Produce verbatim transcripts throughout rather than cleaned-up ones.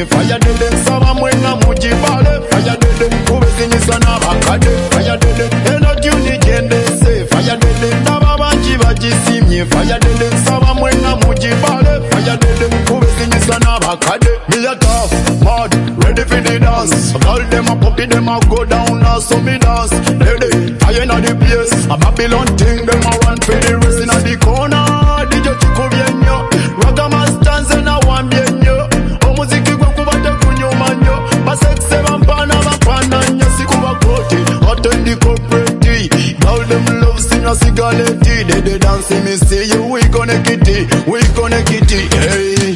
bagisimye fire dede nsaba mwenna mugibale fire dede kubezinyisa n'abakadde fire dede eno tuni gendese fire dede ndaba bangi bagisimye fire dede nsaba mwenna mugibale fire dede kubezinyisa n'abakadde me a tough mad ready for the dance girl them a puppy them a go down now so me dance lady fire inna the place a Babylon thing them a run for the rest inna the corner dj chikubyenyo ragamastanze na wambyenyo omuziki gwe kubadde kunyuma nnyo basekise bampana bapana nnyo sikubakoti atendi corporate girl them love sing a cigarette they they dance me see you we connect it we connect it hey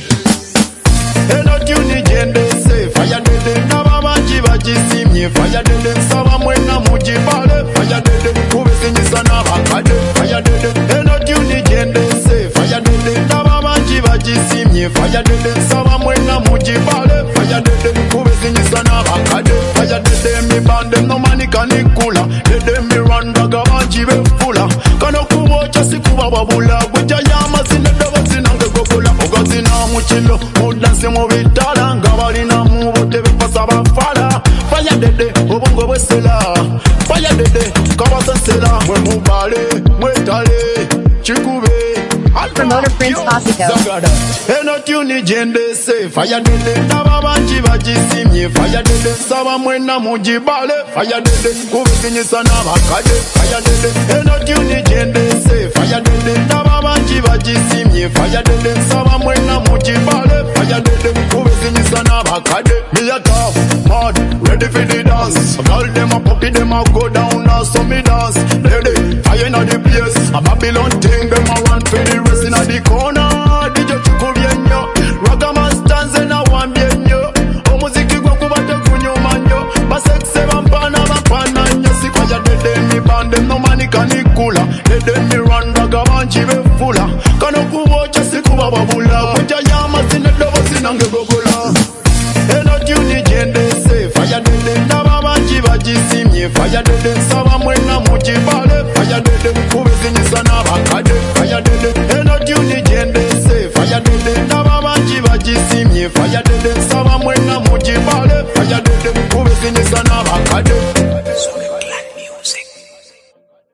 eno tuni gendese fire dede ndaba bangi bagisimye fire dede nsaba mwenna mugibale fire dede kubezinyisa n'abakadde fire dede eno tuni gendese fire dede ndaba bangi bagisimye fire dede nsaba mwenna mugibale fire dede kubezinyisa n'abakadde fire dede mi bande no mani kanikula dede mi randaga bangi befula kano kubocha sikuba babula gweja y'amazina dobozi nange gokula ogazina mukilo mudansi mu bitala nga balina mu butebe basaba fala fire dede obungo bwesela fire dede kabasensela mwe mubale mwetale chikube Promoter Prince Pasico. eno tuni gendese fire dede ndaba bangi bagisimye fire dede nsaba mwenna mugibale fire dede kubezinyisa n'abakadde fire dede eno tuni gendese fire dede ndaba bangi bagisimye fire dede nsaba mwenna mugibale fire dede kubezinyisa n'abakadde me a tough mad ready for the dance girl them a puppy them a go down now so me dance lady fire inna the place a Babylon thing them a run for the rest inna the corner dj chikubyenyo ragamastanze na wambyenyo omuziki gwe kubadde kunyuma nnyo basekise bampana bapana nnyo sikwaya dede mi bande no mani kanikula dede mi randaga bangi befula kano kubocha sikuba babula kweja y'amazina dobozi nange gogola eno tuni gendese fire dede ndaba bangi bagisimye fire dede nsaba mwenna mugibale fire dede kubezinyisa n'abakadde